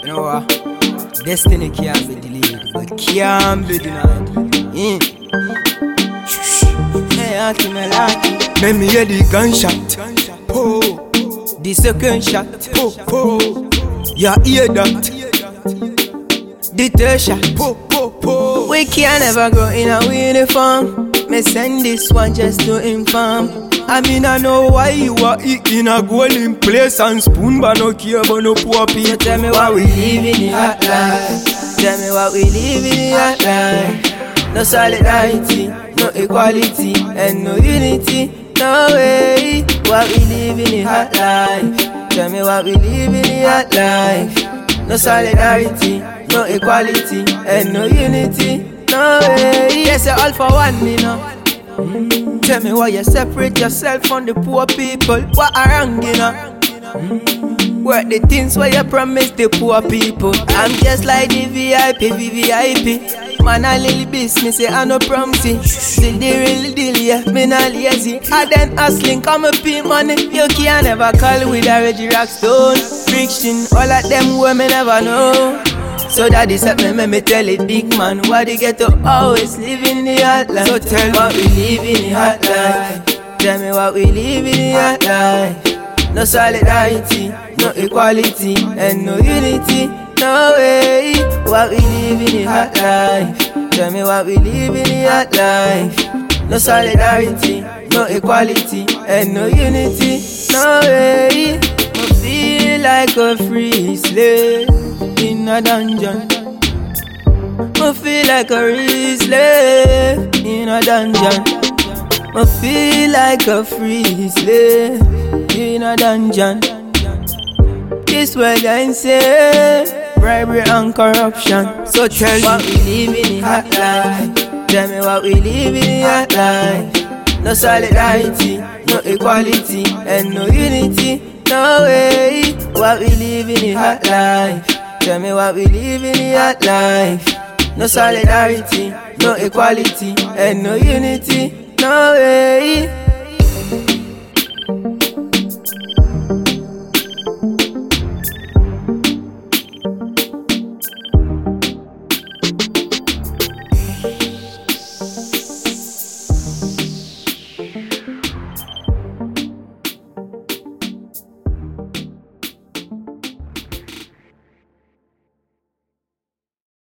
You know what? Destiny can't be delayed, but can't be denied. Hey, Aki Melaki. Let me hear the gunshot. Oh, The second shot. oh. You hear that? The third shot. Oh. We can't ever go in a uniform. Me send this one just to inform. I mean, I know why you are eating a golden place and spoon, but no care about no poor people. So tell me what we live in the hot life. Tell me what we live in the hot life. No solidarity, no equality, and no unity. No way. What we live in the hot life. Tell me what we live in the hot life. No solidarity, no equality, and no unity. No way. Yes, you're all for one, me know. Tell me why you separate yourself from the poor people. What are wrong, you know? Work the things where you promise the poor people. I'm just like the VVIP. Man, a little business, I no promise. Still the real deal, yeah, me not lazy. I then hustling, come up pay money. You can't never call with a Reggie Rockstone. Friction, all of them women never know. So that is up me tell it, big man. Why they get to always live in the hot life? So tell me what we live in the hot life. Tell me what we live in the hot life. No solidarity, no equality, and no unity. No way. What we live in the hot life. Tell me what we live in the hot life. No solidarity, no equality, and no unity. No way. I feel like a free slave in a dungeon. I feel like a free slave in a dungeon. I feel like a free slave in a dungeon. This world ain't safe, bribery and corruption. So tell me what we live in the hot life. Tell me what we live in the hot life. No solidarity, no equality, and no unity. No way. What we live in the hot life. Tell me what we live in the hot life. No solidarity, no equality, and no unity. No way.